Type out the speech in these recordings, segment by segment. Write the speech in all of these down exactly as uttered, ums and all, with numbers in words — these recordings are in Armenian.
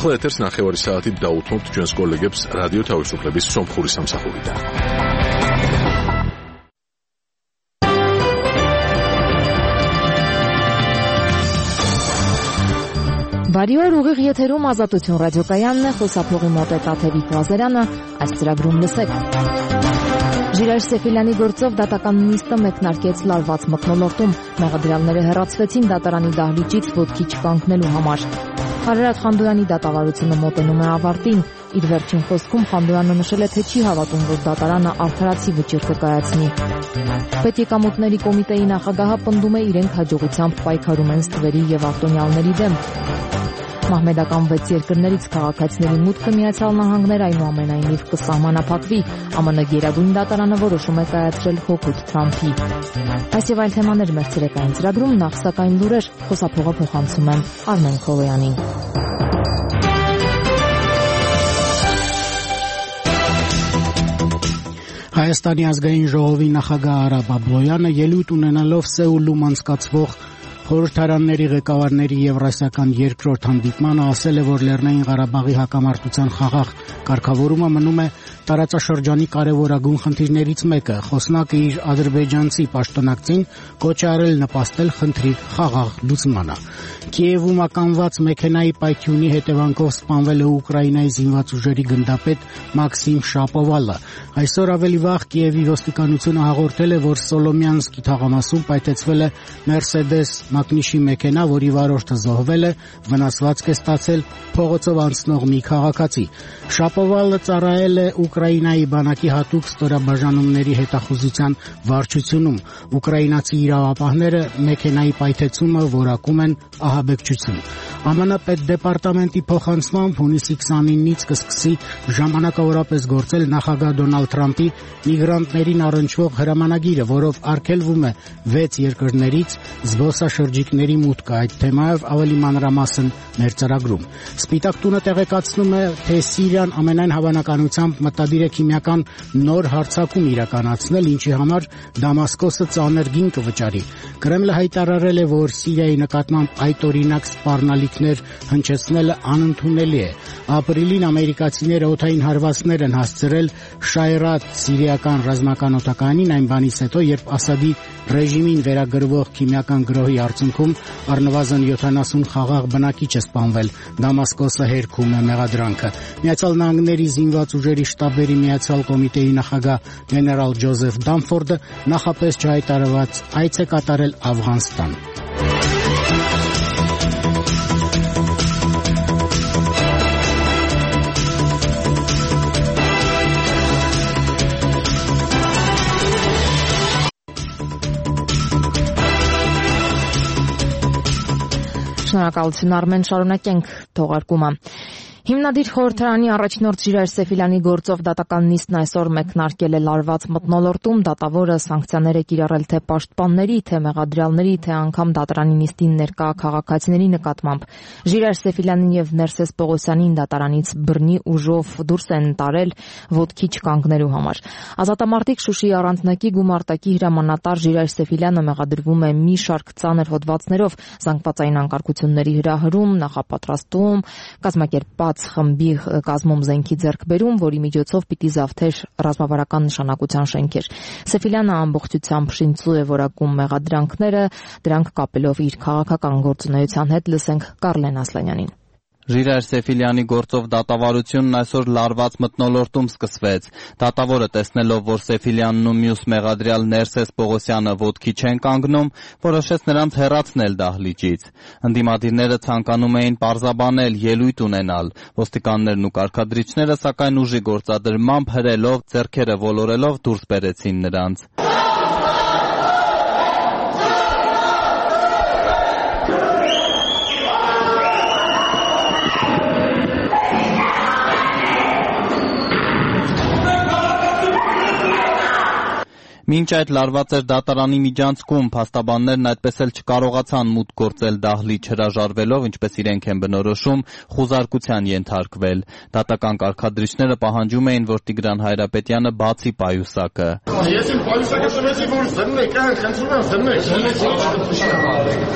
ახლა ეთერს ნახევარი საათით დაუთმობთ ჩვენს კოლეგებს რადიო თავისუფლების სომხური სამსახურიდან. Բարի օր, ուղիղ եթերում Ազատություն ռադիոկայանն է, խոսափողի մոտ է Տաթևիկ Ղազարյանը, այս ծրագրում լսեք. Ժիրայր Սեֆիլյանի գործով դատական նիստը մեկնարկեց լարված մթնոլորտում, մեղադրյալները հեռացվեցին դատարանի դահլիճից ոտքի չկանգնելու համար. Խարարատ Խանդոյանի դատավարությունը մոտենում է ավարտին, իր վերջին խոսքում Խանդոյանը նշել է, թե չի հավատում, որ դատարանը արդարացի վճիռ կկայացնի. Պետեկամուտների կոմիտեի նախագահը պնդում է, իրենք հաջողությամբ պայքարում են ստվերի եւ արտոնյալների դեմ. Մահմեդական վեց երկրներից քաղաքացիների մուտքը Միացյալ Նահանգներ այնուամենայնիվ կսահմանափակվի, ԱՄՆ Գերագույն դատարանը որոշում է կայացրել հօգուտ Թրամփի. Այս եւ այլ թեմաներ մեր ցերեկային ծրագրում, նախ սակայն լուրեր, խոսափողը փոխանցում եմ Արմեն Քովեյանին. Հայաստանի ազգային ժողովի նախագահ Արա Բաբլոյանը ելույթ ունենալով Սեուլում անցկացվող խորհրդարանների ղեկավարների եվրասիական երկրորդ հանդիպմանը ասել է, որ Լեռնային Ղարաբաղի հակամարտության խաղաղ կարգավորումը մնում է տարածաշրջանի կարևորագույն խնդիրներից մեկը. Խոսնակը իր ադրբեջանցի պաշտոնակցին կոչ է արել նպաստել խնդրի խաղաղ լուծմանը. Կիևում ականված մեքենայի պայթյունի հետևանքով սպանվել է Ուկրաինայի զինված ուժերի գնդապետ Մաքսիմ Շապովալը. Այսօր ավելի վաղ Կիևի ոստիկանությունը հաղորդել է, որ Սոլոմյանսկի թաղամասում պայթեցվել է Մերսեդես Մակնիշի մեքենա, որի վարորդը զոհվել է, վնասվածք է ստացել փողոցով անցնող մի քաղաքացի. Շապովալը ծառայել է Ուկրաինայի բանակի հատուկ ստորաբաժանումների հետախուզության վարչությունում. ուկրաինացի իրավապահները մեքենայի պայթեցումը որակում են ահաբեկչություն. ԱՄՆ պետդեպարտամենտի փոխանցմամբ հունիսի քսանինից կսկսի ժամանակավորապես գործել նախագահ Դոնալդ Թրամփի միգրանտներին առնչվող հրամանագիրը, որով արգելվում է վեց երկրներից զբոսաշրջիկների մուտքը. Այդ թեմայով ավելի մանրամասն մեր ծրագրում. Սպիտակ տունը տեղեկացնում է, թե Սիրիան ամենայն հավանականությամբ մտադիր է քիմիական նոր հարձակում իրականացնել, ինչի համար Դամասկոսը ծանր գին կվճարի. Կրեմլը հայտարարել է, որ Սիրիայի նկատմամբ այդօրինակ սպառնալիքներ հնչեցնելը անընդունելի է. Ապրիլին ամերիկացիները օդային հարվածներ են հասցրել Շայրատ սիրիական ռազմական օդականին, այն բանից հետո, երբ Ասադի ռեժիմին վերագրվող քիմիական գրոհի արդյունքում առնվազն յոթանասուն խաղաղ բնակիչ է սպանվել. Դամասկոսը հերքում է մեղադրանքը. Միացյալ Նահանգների զինված ուժերի շտաբերի միացյալ կոմիտեի նախագահ գեներալ Ջոզեֆ Դամֆորդը նախապես չհայտարարված այց է կատարել Աֆղանստան. Շնորհակալություն Արմեն, շարունակենք թողարկումը. Հիմնադիր խորհրդարանի առաջնորդ Ժիրայր Սեֆիլյանի գործով դատական նիստն այսօր մեկնարկել է լարված մթնոլորտում. Դատավորը սանկցիաներ է կիրառել թե պաշտպանների, թե մեղադրյալների, թե անգամ դատարանի նիստին ներկա քաղաքացիների նկատմամբ. Ժիրայր Սեֆիլյանին եւ Ներսես Պողոսյանին դատարանից բռնի ուժով դուրս են տարել ոտքի չկանգնելու համար. Ազատամարտիկ Շուշիի առանձնակի գումարտակի հրամանատար Ժիրայր Սեֆիլյանը մեղադրվում է մի շարք ծանր հոդվածներով՝ զանգվածային անկարգությունների հրահրում, նախապատրաստում, կազմակերպ խմբի կազմում զենքի ձեռքբերում, որի միջոցով պիտի զավթեր ռազմավարական նշանակության շենքեր. Սեֆիլյանը ամբողջությամբ շինծու է որակում մեղադրանքները, դրանք կապելով իր քաղաքական գործունեության հետ. Լսենք Կարլեն Ասլանյանին. Ժիրայր Սեֆիլյանի գործով դատավարությունն այսօր լարված մթնոլորտում սկսվեց. Դատավորը տեսնելով, որ Սեֆիլյանն ու մյուս մեղադրյալ Ներսես Պողոսյանը ոտքի չեն կանգնում, որոշեց նրանց հեռացնել դահլիճից. Ընդդիմադիրները ցանկանում էին պարզաբանել, ելույթ ունենալ. Ոստիկաններն ու կարգադրիչները սակայն ուժի գործադրմամբ հրելով, ձեռքերը ոլորելով դուրս բերեցին նրանց. Մինչ այդ լարված էր դատարանի միջանցքում, փաստաբաններն այդպես էլ չկարողացան մուտք գործել դահլիճ, հրաժարվելով, ինչպես իրենք են բնորոշում, խուզարկության ենթարկվել. Դատական կարգադրիչները պահանջում էին, որ Տիգրան Հայրապետյանը բացի պայուսակը. Ես իմ պայուսակը տվեցի, որ զննեք, խնդրում եմ, զննեք,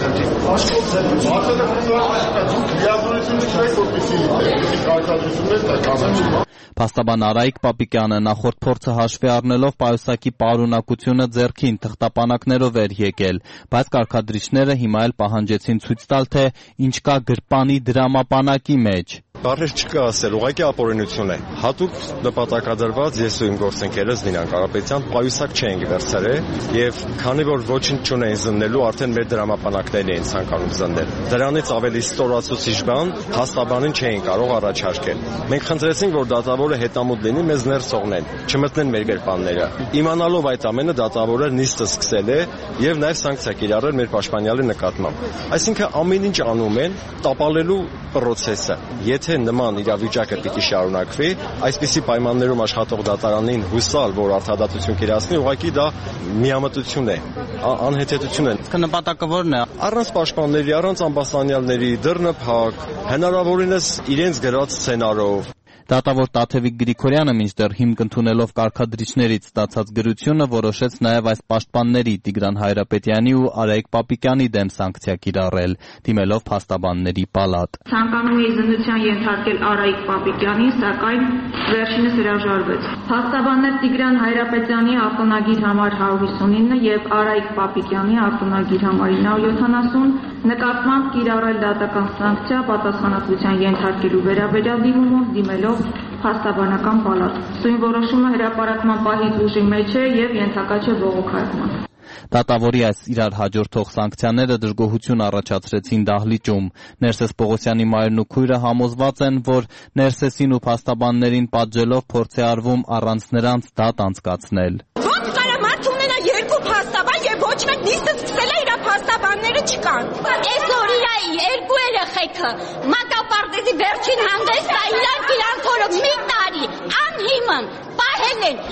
Փաստաբան Արայիկ Պապիկյանը նախորդ փորձը հաշվի առնելով պայուսակի պարունակությունը ձեռքին թղթապանակներով էր եկել, բայց կարգադրիչները հիմա էլ պահանջեցին ցույց տալ, թե ինչ կա գրպանի դրամապանակի մեջ։ Բառեր չկա ասել, ուղղակի ապօրինություն է։ Հատուկ նպատակադրված ես ու իմ գործընկերս Նինան Կարապետյան պայուսակ չենք վերցրել եւ քանի որ ոչինչ չունեն զննելու, արդեն մեր դրամապանակներն էին ցանկանում զննել։ Դրանից ավելի ստորացուցիչ բան հաստաբանին չէին կարող առաջարկել։ Մենք խնդրեցինք, որ դատավորը հետամուտ լինի, մեզ ներս թողնեն, չմտնեն մեր գրպանները։ Իմանալով այդ ամենը, դատավորը նիստը սկսել է եւ նաեւ սանկցիա կիրառել մեր պաշտպանյալի նկատմամբ։ Այսինքն ամեն ինչ անում են տապալելու պրոցեսը։ Եթե նման իրավիճակը պիտի շարունակվի, այսպիսի պայմաններում աշխատող դատարանին հուսալ, որ արդարադատություն կիրացնի, ուղղակի դա միամտություն է, անհեթեթություն է։ Իսկ նպատակը ո՞րն է։ Առանց պաշտպանների, առանց ամբաստանյալների, դռնը փակ, հնարավորինս իրենց գրած սցենարով։ Դատավոր Տաթևիկ Գրիգորյանը մինչդեռ հիմք ընդունելով կարգադրիչներից ստացած գրությունը որոշեց նաև այս պաշտպանների Տիգրան Հայրապետյանի ու Արայիկ Պապիկյանի դեմ սանկցիա կիրառել, դիմելով փաստաբանների պալատ։ Ցանկանում էի զննության ենթարկել Արայիկ Պապիկյանին, սակայն վերջինս հրաժարվեց։ Փաստաբաններ Տիգրան Հայրապետյանի արտոնագիր համար հարյուր հիսունինը եւ Արայիկ Պապիկյանի արտոնագիր համար ինը յոթանասուն նկատմամբ կիրառել դատական սանկցիա պատասխանատվության ենթարկելու վերաբերյալ դիմումով դիմելով փաստաբանական պալատ։ Սույն որոշումը հրապարակման պահից ուժի մեջ է եւ ենթակա չէ բողոքարկման։ Դատավորի այս իրար հաջորդող սանկցիաները դժգոհություն առաջացրեցին դահլիճում։ Ներսես Պողոսյանի մայրն ու քույրը համոզված են, որ Ներսեսին ու փաստաբաններին պատժելով փորձ է արվում առանց նրանց դատ անցկացնել։ Ո՞նց կարա մարդ ունենա երկու փաստաբան եւ ոչ մեկ նիստը սկսել է իր փաստաբանները չկան։ Այսօր իր երկու երեխեքը մակապարտեզի վերջին հանդեսն է, իրանք իրանք օրը մի տարի անհիմն պահել են։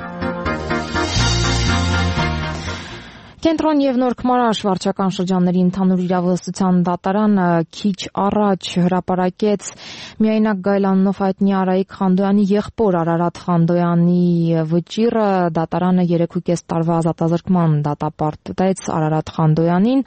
Կենտրոն եւ Նորքմարաշ վարչական շրջանների ընդհանուր իրավասության դատարանը քիչ առաջ հրապարակեց միայնակ գայլանով հայտնի Արայիկ Խանդոյանի եղբոր Արարատ Խանդոյանի վճիռը։ Դատարանը երեք ու կես տարվա ազատազրկման դատապարտեց Արարատ Խանդոյանին։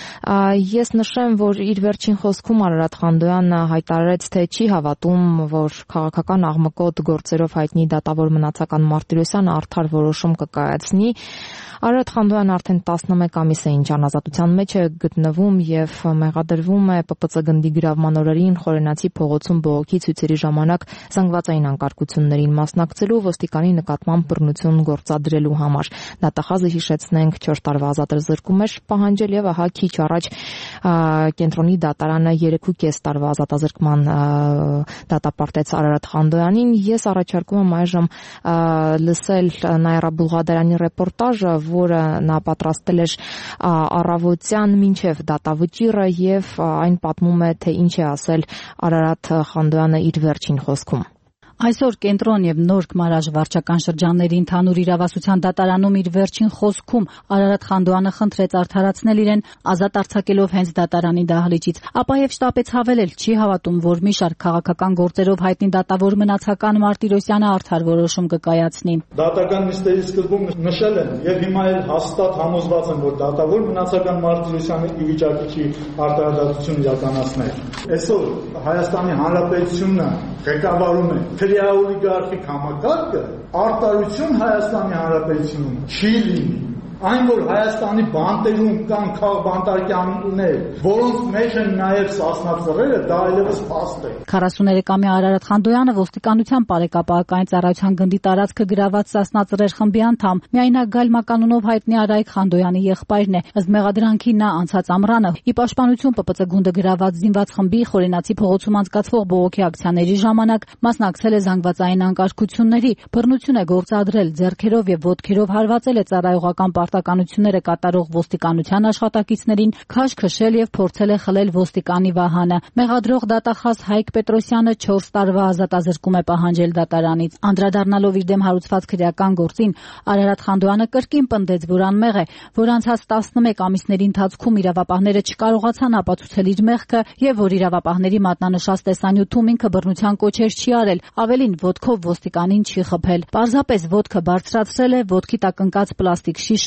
Ես նշեմ, որ իր վերջին խոսքում Արարատ Խանդոյանը հայտարարեց, թե չի հավատում, որ քաղաքական աղմկոտ գործերով հայտնի դատավոր Մնացական Մարտիրոսյանը արդար որոշում կկայացնի։ Արարատ Խանդոյանը արդեն տասնմեկ ամիս է ինչ անազատության մեջ է գտնվում եւ մեղադրվում է Պ Պ Ց գնդի գրավման օրերին Խորենացի փողոցում բողոքի ցույցերի ժամանակ զանգվածային անկարգություններին մասնակցելու, ոստիկանի նկատմամբ բռնություն գործադրելու համար։ Դատախազը հիշեցնենք չորս տարվա ազատազրկում էր պահանջել եւ ահա քիչ առաջ կենտրոնի դատարանը երեք ու կես տարվա ազատազրկման դատապարտեց Արարատ Խանդոյանին։ Ես առաջարկում եմ այժմ լսել Նաիրա Բուլղադարյանի ռեպորտաժը, որը նա պատրաստել էր առավոտյան մինչև դատավճիռը եւ այն պատմում է, թե ինչ է ասել Արարատ Խանդոյանը իր վերջին խոսքում։ Այսօր Կենտրոն եւ Նորքմարաշ վարչական շրջանների ընդհանուր իրավասության դատարանում իր վերջին խոսքում Արարատ Խանդոյանը խնդրեց արդարացնել իրեն, ազատ արձակելով հենց դատարանի դահլիճից, ապա եւ շտապեց հավելել, չի հավատում, որ մի շարք քաղաքական գործերով հայտնի դատավոր Մնացական Մարտիրոսյանը արդար որոշում կկայացնի։ Դատական նիստերի սկզբում նշել են եւ հիմա էլ հաստատ համոզված են, որ դատավոր Մնացական Մարտիրոսյանը ի վիճակի չի արդարադատություն իրականացնել։ Այսօր Հայաստանի Հանրապետությունը ղեկավարում է քրեաօլիգարխիկ համակարգը, արտարություն Հայաստանի Հանրապետությունում չի լինի։ Այն, որ Հայաստանի բանտերում կան քաղբանտարկյաններ, որոնց մեջ են նաև սասնածռերը, դա այլևս փաստ է։ քառասուներեքամյա Արարատ Խանդոյանը ոստիկանության բարեկապահական ծառայության գնդի տարածքը գրաված սասնածռեր խմբի անդամ, միայնակ Գալ Մականունով հայտնի Արայիկ Խանդոյանի եղբայրն է։ Ըստ մեղադրանքի նա անցած ամռանը ի պաշտպանություն Պ Պ Ց գունդը գրաված զինված խմբի Խորենացի փողոցում անցկացվող բողոքի ակցիաների ժամանակ մասնակցել է զանգվածային անկարգությունների, բռնություն է գործադրել, ձեռքերով եւ ոտքերով հարվածել է ծառայողական պարտականությունները կատարող ոստիկանության աշխատակիցներին, քաշ քշել եւ փորձել է խլել ոստիկանի վահանը։ Մեղադրող դատախազ Հայկ Պետրոսյանը չորս տարվա ազատազրկում է պահանջել դատարանից։ Անդրադառնալով իր դեմ հարուցված քրեական գործին, Արարատ Խանդոյանը կրկին պնդեց, որ անմեղ է, որ անցած տասնմեկ ամիսների ընթացքում իրավապահները չկարողացան ապացուցել իր մեղքը եւ որ իրավապահների մատնանշած տեսանյութում ինքը բռնության կոչեր չի արել, ավելին ոտքով ոստիկանին չի խփել։ Պարզապես ոտքը բարձրացրել է, ոտքի տակ ընկած պլաստիկ շիշը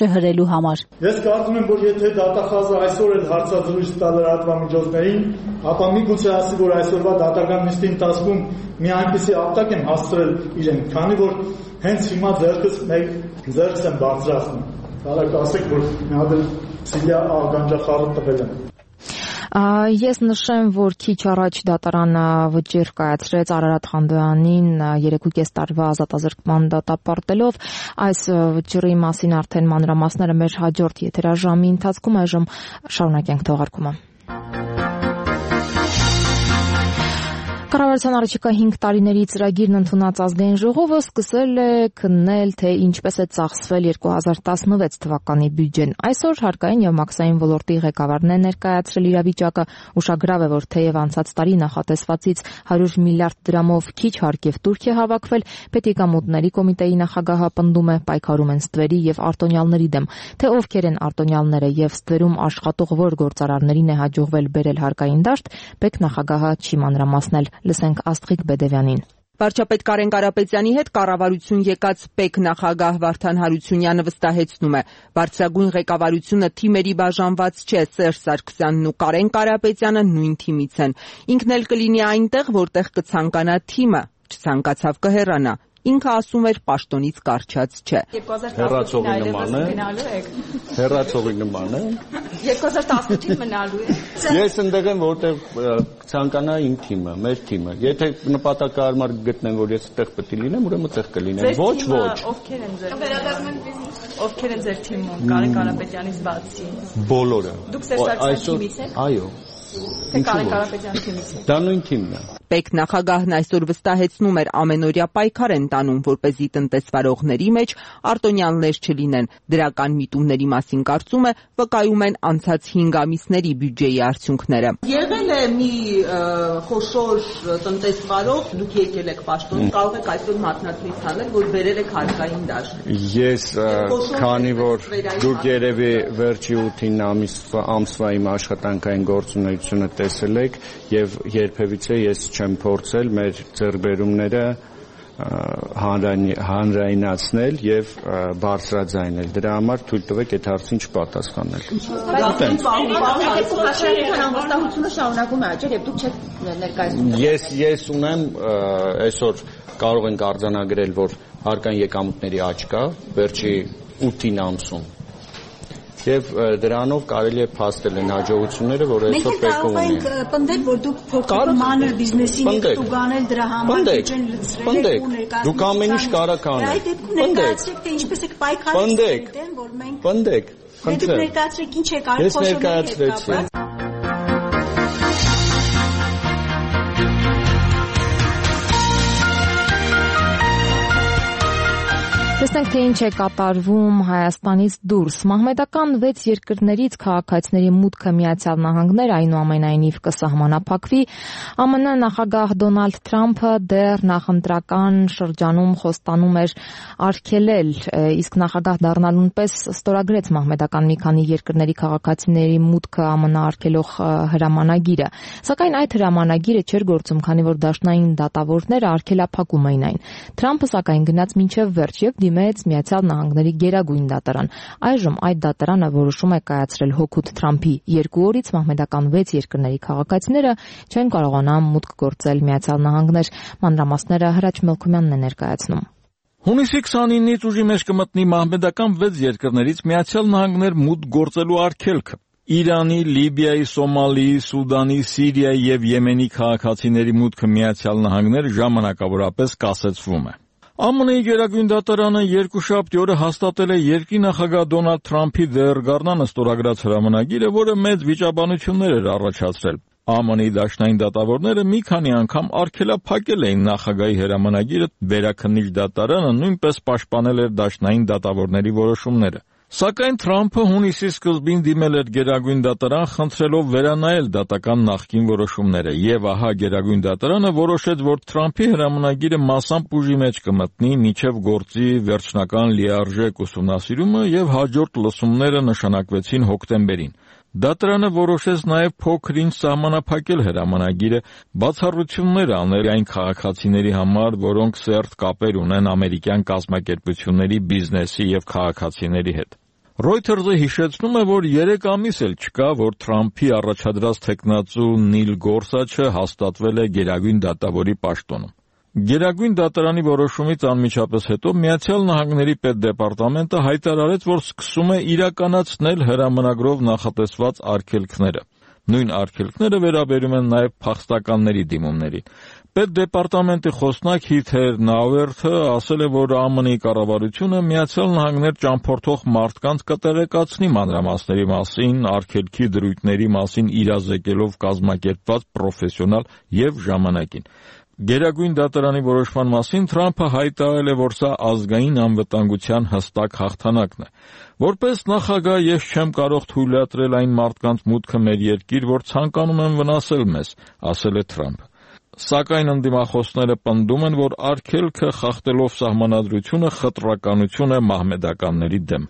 հրելու համար։ Ես կարծում եմ, որ եթե դատախազը այսօր էլ հարցազրույց տա լրատվամիջոցներին, ապա միգուցե ասի, որ այսօրվա դատական նիստի ընթացքում մի այնպիսի ապտակ եմ հասցրել իրեն, քանի որ հենց հիմա ձեռքս մեկ ձեռքս եմ բարձրացնում։ Կարակ ասեք, որ մի հատ Սիլիա ականջախառը տվել եմ։ Ես նշեմ, որ քիչ առաջ դատարանը վճիռ կայացրեց Արարատ Խանդոյանին երեք ու կես տարվա ազատազրկման դատապարտելով։ Այս վճիռի մասին արդեն մանրամասները մեր հաջորդ եթերաժամի ընթացքում այժմ շարունակենք թողարկումը։ Կառավարության առաջիկա հինգ տարիների ծրագիրն ընդունած ազգային ժողովը սկսել է քննել, թե ինչպես է ծախսվել երկու հազար տասնվեց թվականի բյուջեն։ Այսօր հարկային եւ մաքսային ոլորտի ղեկավարն է ներկայացրել իրավիճակը, ուշագրավ է, որ թեև անցած տարի նախատեսվածից հարյուր միլիարդ դրամով քիչ հարկ եւ տուրք է հավաքվել, Պետեկամուտների կոմիտեի նախագահը պնդում է պայքարում են ստվերի եւ արտոնյալների դեմ, թե ովքեր են արտոնյալները եւ ստվերում աշխատող որ գործարարներին է հաջողվել բերել հարկային դաշտ, Պետ նախագահը չի մանրամասնել։ Լսենք Աստղիկ Բեդևյանին։ Վարչապետ Կարեն Կարապետյանի հետ կառավարություն եկած ՊԵԿ նախագահ Վարդան Հարությունյանը վստահեցնում է, բարձրագույն ղեկավարությունը թիմերի բաժանված չէ, Սերժ Սարգսյանն ու Կարեն Կարապետյանը նույն թիմից են։ Ինքն էլ կլինի այնտեղ, որտեղ կցանկանա թիմը, չցանկացավ կհեռանա։ Ինքը ասում էր պաշտոնից կարճած չէ։ Հեռացողի նման է։ Հեռացողի նման է։ երկու հազար տասնութին մնալու է։ Ես ընդեղ եմ, որտեղ ցանկանա իմ թիմը, մեր թիմը։ Եթե նպատակահարմար գտնեմ, որ ես այդտեղ պետք է լինեմ, ուրեմն այդտեղ կլինեմ։ Ոչ, ոչ։ Ովքեր են ձեր վերադասման բիզնես։ Ովքեր են ձեր թիմում, Կարեն Կարապետյանից բացի։ Բոլորը։ Դուք Սերժ Սարգսյանի թիմից եք։ Այո։ Թե Կարեն Կարապետյանի թիմից եք։ Դա նույն թիմն է։ ՊԵԿ նախագահն այսօր վստահեցնում էր ամենօրյա պայքար են տանում, որպեսզի տնտեսվարողների մեջ արտոնյալներ չլինեն։ Դրական միտումների մասին կարծում է, վկայում են անցած հինգ ամիսների բյուջեի արդյունքները։ Եղել է մի խոշոր տնտեսվարող, դուք եկել եք պաշտոն, կարող եք այսօր մատնացույց տալ, որ բերել եք հարկային դաշտ։ Ես քանի որ դուք երևի վերջի ութ ամսվա իմ աշխատանքային գործունեությունը տեսել եք եւ երբևիցե ես չեմ փորձել մեր ձեռքբերումները հանրայնացնել եւ բարձրաձայնել։ Դրա համար թույլ տվեք այդ հարցին չպատասխանել։ Անվստահությունը շարունակում է աճել եւ դուք չեք ներկայացնում։ Ես ես ունեմ այսօր կարող ենք արձանագրել, որ հարկային եկամուտների աճ կա վերջի ութ ամսում։ Եվ դրանով կարելի է փաստել են հաջողությունները, որ այսօր ՊԵԿ-ը ունի։ Մենք կարող ենք պնդել, որ դուք փոքր մանր բիզնեսին եք տուգանել դրա համար բյուջեն լցրել եք ու ներկայացնել։ Դուք ամեն ինչ կարող անեք։ Այդ դեպքում ներկայացրեք, թե ինչպես եք պայքարել դեմ, որ մենք Պնդեք, խնդրեմ։ Դուք ներկայացրեք, ինչ եք արել փոխանցումների հետ կապված։ Տեսնենք, թե ինչ է կատարվում Հայաստանից դուրս։ Մահմեդական վեց երկրներից քաղաքացիների մուտքը Միացյալ Նահանգներ այնուամենայնիվ կսահմանափակվի։ ԱՄՆ նախագահ Դոնալդ Թրամփը դեռ նախընտրական շրջանում խոստանում էր արգելել, իսկ նախագահ դառնալուն պես ստորագրեց մահմեդական մի քանի երկրների քաղաքացիների մուտքը ԱՄՆ արգելող հրամանագիրը։ Սակայն այդ հրամանագիրը չէր գործում, քանի որ դաշնային դատավորները արգելափակում էին այն։ Թրամփը սակայն գնաց մինչև վերջ եւ դիմեց Միացյալ Նահանգների գերագույն դատարան։ Այժմ այդ դատարանը որոշում է կայացրել հօգուտ Թրամփի։ Երկու օրից մահմեդական վեց երկրների քաղաքացիները չեն կարողանա մուտք գործել Միացյալ Նահանգներ։ Մանրամասները Հրաչ Մելքումյանն է ներկայացնում։ Հունիսի քսանինից ուժի մեջ կմտնի մահմեդական վեց երկրներից Միացյալ Նահանգներ մուտք գործելու արգելքը։ Իրանի, Լիբիայի, Սոմալիի, Սուդանի, Սիրիայի եւ Եմենի քաղաքացիների մուտքը Միացյալ Նահանգներ ժամանակավորապես կասեցվում է։ ԱՄՆ-ի գերագույն դատարանը երկուշաբթի օրը հաստատել է երկրի նախագահ Դոնալդ Թրամփի դեռ գարնանը ստորագրած հրամանագիրը, որը մեծ վիճաբանություններ էր առաջացրել։ ԱՄՆ-ի դաշնային դատավորները մի քանի անգամ արգելափակել էին նախագահի հրամանագիրը, վերաքննիչ դատարանը նույնպես պաշտպանել էր դաշնային դատավորների որոշումները։ Սակայն Թրամփը հունիսի սկզբին դիմել էր գերագույն դատարան, խնդրելով վերանայել դատական նախկին որոշումները, եւ ահա գերագույն դատարանը որոշեց, որ Թրամփի հրամանագիրը մասամբ ուժի մեջ կմտնի մինչև գործի վերջնական լիարժեք ուսումնասիրումը եւ հաջորդ լսումները նշանակվեցին հոկտեմբերին։ Դատարանը որոշեց նաև փոքր-ինչ սահմանափակել հրամանագիրը, բացառություններ անել այն քաղաքացիների համար, որոնք սերտ կապեր ունեն ամերիկյան կազմակերպությունների, բիզնեսի եւ քաղաքացիների հետ։ Reuters-ը հիշեցնում է, որ երեք ամիս էլ չկա, որ Թրամփի առաջադրած թեկնածու Նիլ Գորսաչը հաստատվել է Գերագույն դատավորի պաշտոնում։ Գերագույն դատարանի որոշումից անմիջապես հետո Միացյալ Նահանգների պետդեպարտամենտը հայտարարեց, որ սկսում է իրականացնել հրամանագրով նախատեսված արգելքները։ Նույն արգելքները վերաբերում են նաև փախստականների դիմումներին։ Պետդեպարտամենտի խոսնակ Հիթեր Նաուերթը ասել է, որ ԱՄՆ-ի կառավարությունը Միացյալ Նահանգներ ճամփորդող մարդկանց կտեղեկացնի մանրամասների մասին, արգելքի դրույթների մասին իրազեկելով կազմակերպված պրոֆեսիոնալ եւ ժամանակին։ Գերագույն դատարանի որոշման մասին Թրամփը հայտարարել է, որ սա ազգային անվտանգության հստակ հաղթանակն է։ Որպես նախագահ ես չեմ կարող թույլատրել այն մարդկանց մուտքը մեր երկիր, որ ցանկանում են վնասել մեզ, ասել է Թրամփը։ Սակայն ընդդիմախոսները պնդում են, որ արգելքը խախտելով սահմանադրությունը խտրականություն է մահմեդականների դեմ։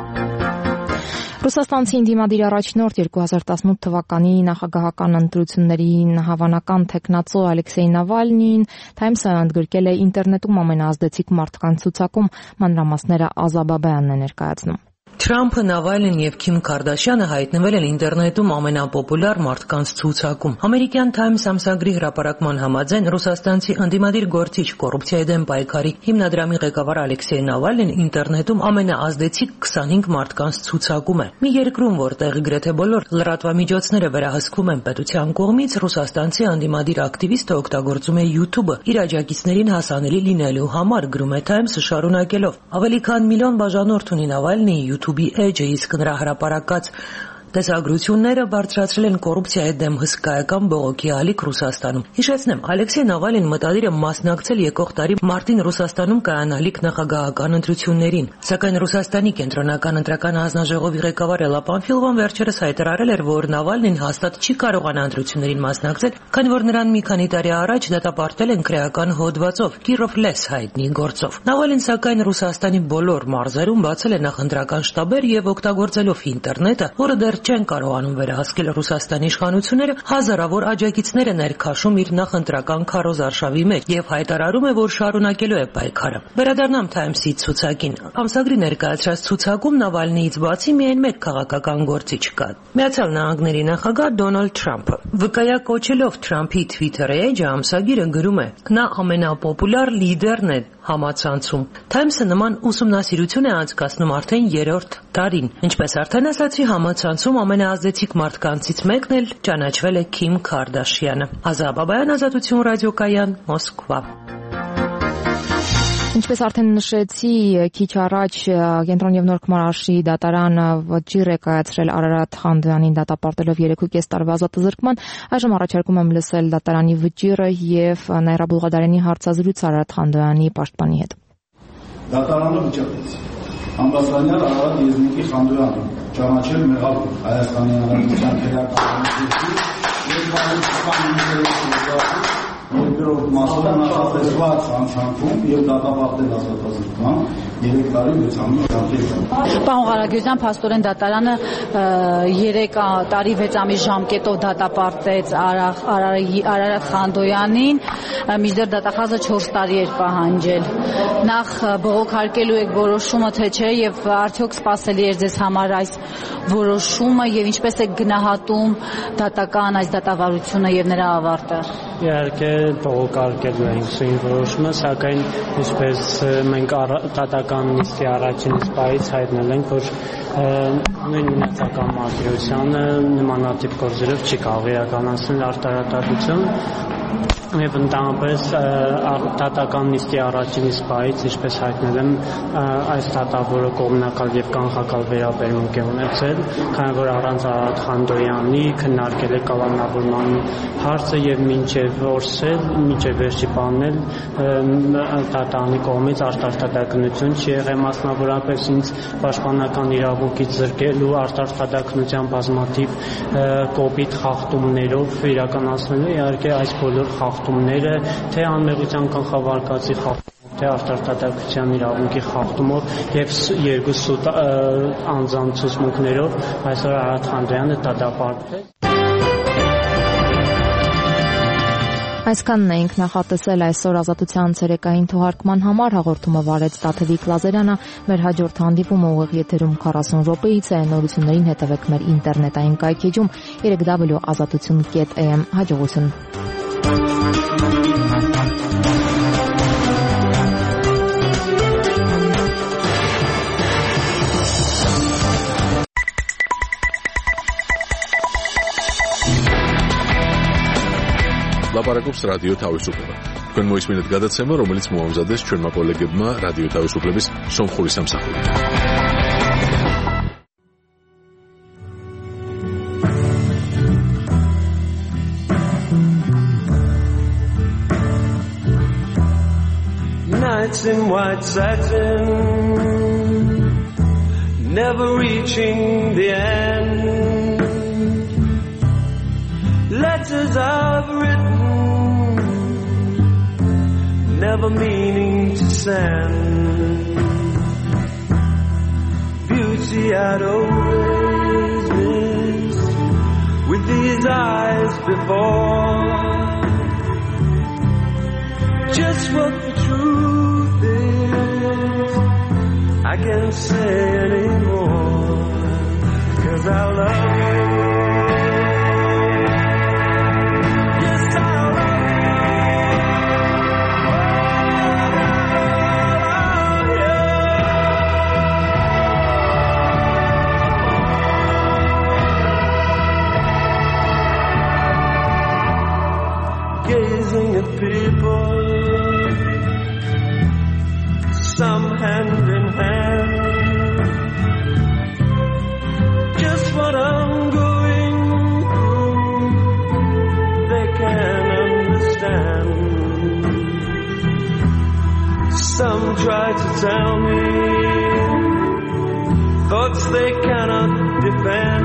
Ռուսաստանցի ընդդիմադիր առաջնորդ երկու հազար տասնութ թվականի նախագահական ընտրություններին հավանական թեկնածու Ալեքսեյ Նավալնին Times-ը ընդգրկել է ինտերնետում ամենաազդեցիկ մարդկանց ցուցակում, մանրամասները Ազաբաբյանն է ներկայացնում։ Թրամփը, Նավալնին եւ Քիմ Քարդաշյանը հայտնվել են ինտերնետում ամենապոպուլյար մարդկանց ցուցակում։ Ամերիկյան Times ամսագրի հրապարակման համաձայն ռուսաստանցի ընդդիմադիր գործիչ կոռուպցիայի դեմ պայքարի հիմնադրամի ղեկավար Ալեքսեյ Նավալնին ինտերնետում ամենաազդեցիկ քսանհինգ մարդկանց ցուցակում է։ Մի երկրում, որտեղ գրեթե բոլոր լրատվամիջոցները վերահսկվում են պետության կողմից, ռուսաստանցի ընդդիմադիր ակտիվիստը օգտագործում է YouTube-ը իր աջակիցներին հասանելի լինելու համար, գրում է Times-ը շարունակելով. Ավելի քան միլիոն բաժանորդ ունի Նավալնիի YouTube-ի էջը, իսկ նրա հրապարակած տեսագրությունները բարձրացրել են կոռուպցիայի դեմ հսկայական բողոքի ալիք Ռուսաստանում։ Հիշեցնեմ, Ալեքսեյ Նավալին մտադիր է մասնակցել եկող տարի մարտին Ռուսաստանում կայանալիք նախագահական ընտրություններին, սակայն Ռուսաստանի կենտրոնական ընտրական հանձնաժողովի ղեկավար Էլլա Պամֆիլովան վերջերս հայտարարել էր, որ Նավալնին հաստատ չի կարողանա ընտրություններին մասնակցել, քանի որ նրան մի քանի տարի առաջ դատապարտել են քրեական հոդվածով Kirov Les հայտնի գործով։ Նավալին սակայն Ռուսաստանի բոլոր մարզերում բացել է նախընտրական շտաբեր եւ օգտագործելով ինտերնետը, որը դեռ չեն կարողանում վերահսկել Ռուսաստանի իշխանությունները, հազարավոր աջակիցներ է ներքաշում իր նախընտրական քարոզարշավի մեջ եւ հայտարարում է, որ շարունակելու է պայքարը։ Վերադառնամ Times-ի ցուցակին։ Ամսագրի ներկայացրած ցուցակում Նավալնիից բացի միայն մեկ քաղաքական գործիչ կա՝ Միացյալ Նահանգների նախագահ Դոնալդ Թրամփը։ Վկայակոչելով Թրամփի Twitter էջը, ամսագիրը գրում է. նա ամենապոպուլյար լիդերն է համացանցում։ Times-ը նման ուսումնասիրություն է անցկացնում արդեն երրորդ տարին։ Ինչպես արդեն ասացի, համացանցում ամենաազդեցիկ մարդկանցից մեկն էլ ճանաչվել է Քիմ Քարդաշյանը։ Ազատ Բաբայան, Ազատություն ռադիոկայան, Մոսկվա։ Ինչպես արդեն նշեցի, քիչ առաջ Կենտրոն եւ Նոր Քմարաշի դատարանը վճիռ է կայացրել Արարատ Խանդոյանին դատապարտելով երեք ու կես տարվա ազատազրկման։ Այժմ առաջարկում եմ լսել դատարանի վճիռը եւ Նաիրա Բուլղադարյանի հարցազրույց Արարատ Խանդոյանի պաշտպանի հետ։ Դատարանը վճռեց Ամբաստանյալ Արարատ Եզնիկի Խանդոյանը ճանաչել մեղավոր Հայաստանի Հանրապետության քրեական երկրորդ մասով նախատեսված հանցանքում եւ դատապարտել ազատազրկման երեք տարի վեց ամիս ժամկետով։ Պարոն Ղարագյուզյան, փաստորեն դատարանը երեք տարի վեց ամիս ժամկետով դատապարտեց Արարատ Խանդոյանին, մինչդեռ դատախազը չորս տարի էր պահանջել։ Նախ բողոքարկելու եք որոշումը, թե չէ, եւ արդյոք սպասելի էր ձեզ համար այս որոշումը եւ ինչպես եք գնահատում դատական այս դատավարությունը եւ նրա ավարտը։ Իհարկե բողոքարկելու ենք սույն որոշումը, սակայն ինչպես մենք դատական նիստի առաջին սպայից հայտնել ենք, որ նույն մնացական մարտիրոսյանը նմանատիպ գործերով չի կարող իրականացնել արտարադատություն եւ ընդհանրապես դատական նիստի առաջին սպայից, ինչպես հայտնել եմ, այս դատավորը կողմնակալ եւ կանխակալ վերաբերմունք է ունեցել, քանի որ առանց Արարատ Խանդոյանի քննարկել է կալանավորման հարցը եւ մինչեւ օրսել, մինչեւ վերջի բանել դատարանի կողմից արտարտադրություն չի եղել, մասնավորապես ինձ պաշտպանական իրավունքից զրկելու արտարտադրության բազմաթիվ կոպիտ խախտումներով իրականացնելու իհարկե այս բոլոր խախտումները թե անմեղության կանխավարկածի խախտումով, թե արտարտադրության իրավունքի խախտումով եւ երկու սուտ անձանց ցուցմունքներով այսօր Արարատ Խանդոյանը դատապարտվել։ Այսքանն էինք նախատեսել այսօր Ազատության ցերեկային թողարկման համար, հաղորդումը վարեց Տաթևիկ Լազարյանը, մեր հաջորդ հանդիպումը ուղիղ եթերում քառասուն րոպեից է, նորություններին հետևեք մեր ինտերնետային կայքեջում երեք w ազատություն կետ a m հաջողություն։ Լապարակობს ռադիո თავისუფლება։ Თქვენ მოისმინეთ გადაცემა, რომელიც მოამზადეს ჩვენმა კოლეგებმა რადიო თავისუფლების სომხური სამსახურით. Nights in white satin, never reaching the end. Letters I've written, never meaning to send. Beauty I'd always missed with these eyes before. Just what the truth is, I can't say anymore, 'cause I love you. Gazing at people, some hand in hand, just what I'm going through, they can understand. Some try to tell me thoughts they cannot defend.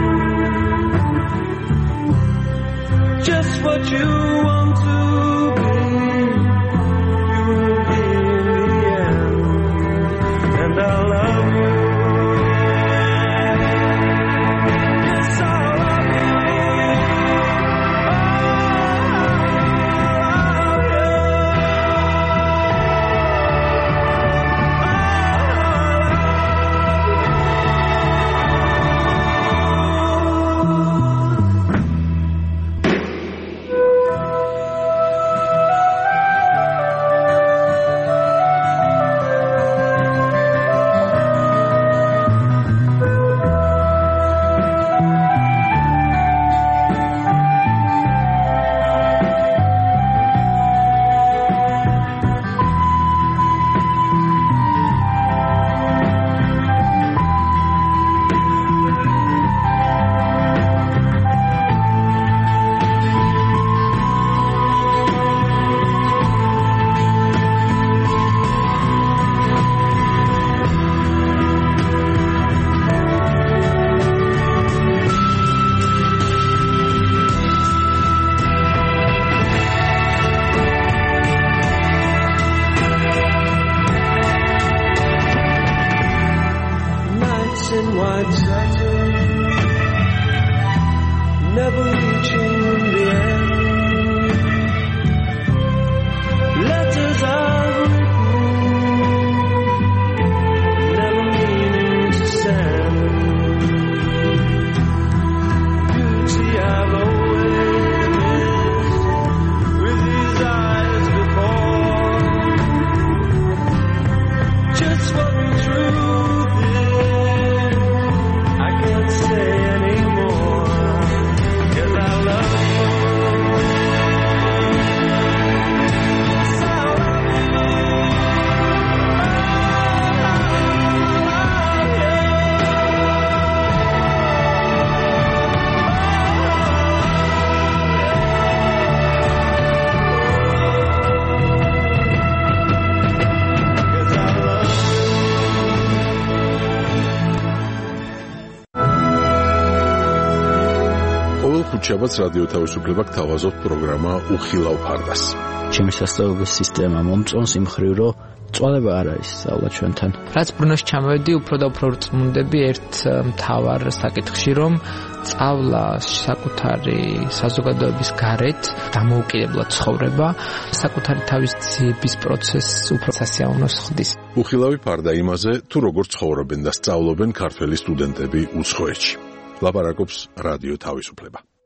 Just what you want to be, you will be in the end, and I love you. Yes, I love you. Շաբաթ ռադիո თავისუფლება գთავազობ პროგრამა უხილავ ფარდას. Ჩემი სასწავლებელი სისტემა მომწონს იმ ხრივ, რომ წვალება არ არის სწავლა ჩვენთან. რაც ბრუნოში ჩამოვედი, უფრო და უფრო რწმუნდები ერთ მთავარ საკითხში, რომ სწავლა საკუთარი საზოგადოების გარეთ დამოუკიდებლად ცხოვრება, საკუთარი თავის ძიების პროცესს უფრო სასიამოვნოს ხდის. უხილავი ფარდა იმაზე, თუ როგორ ცხოვრობენ და სწავლობენ ქართველი სტუდენტები უცხოეთში. ლაპარაკობს რადიო თავისუფლება.